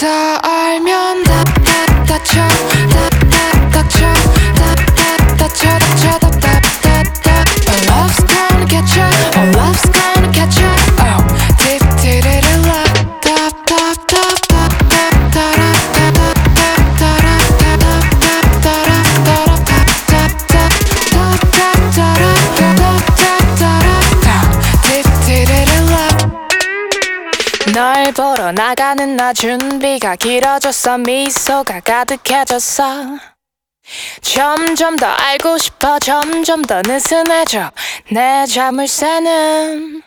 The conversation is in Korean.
다 알면 다쳐 다쳐 Oh, love's gonna get ya. Oh, love's gonna get ya. Oh, dip did it a lot. Tap tap tap tap tap tap tap 널 보러 나가는 나 준비가 길어졌어. 미소가 가득해졌어. 점점 더 알고 싶어. 점점 더 느슨해져 내 자물쇠는.